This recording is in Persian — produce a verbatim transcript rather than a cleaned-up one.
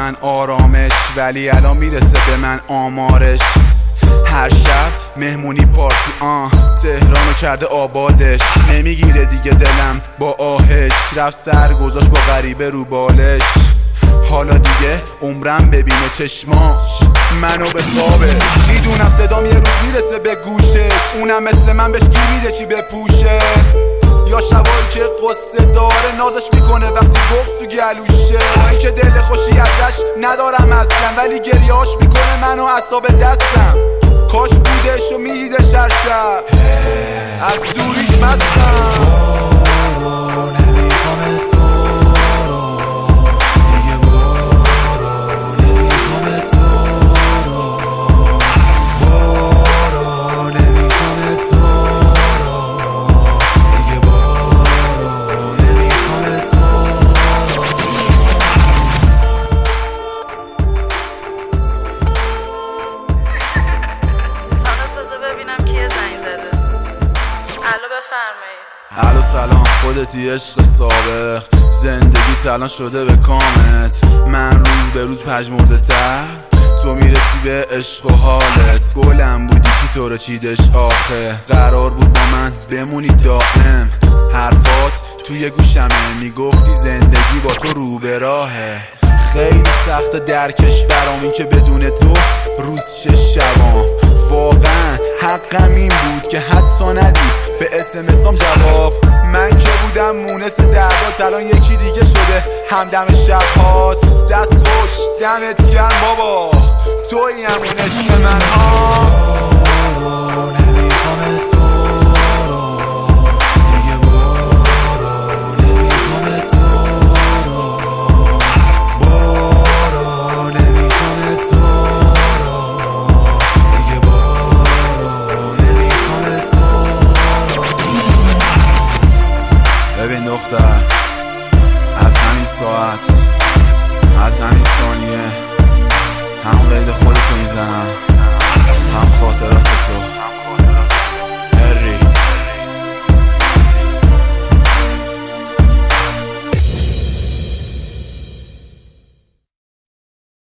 من آرامش، ولی الان میرسه به من آمارش. هر شب مهمونی پارتی آه تهرانو کرده آبادش. نمیگیره دیگه دلم با آهش، رفت سر گذاشت با غریبه رو بالش. حالا دیگه عمرم ببینه چشماش منو به خوابش. میدونم صدام یه روز میرسه به گوشش، اونم مثل من بهش گیر میده چی بپوشه. یا شبایی که قصه داره نازش میکنه وقتی بغض تو گلوشه. این که دل خوشی ازش ندارم اصلا، ولی گریهاش میکنه منو اعصاب دستم. کاش بودش و میدیدش هر شب، از دوریش مستم. الو سلام، خودتی عشق سابق، زندگی الان شده به کامت. من روز به روز پژمرده تر، تو میرسی به عشق و حالت. گلم بودی کی تو رو چیدش آخه، قرار بود با من بمونی دائم. حرفات توی گوشمه میگفتی زندگی با تو رو به راهه. خیلی سخت درکش برام این که بدون تو روز شش شبام. واقعا حقم این بود که حتی ندی به اس ام اسام جواب. من که بودم مونس دردات، الان یکی دیگه شده همدم شبهات. دست خوش دمت گرم بابا، تویی همون عشق من ها. ببین دختر، از همین ساعت، از همین ثانیه، هم قید خودتو میزنم، هم خاطر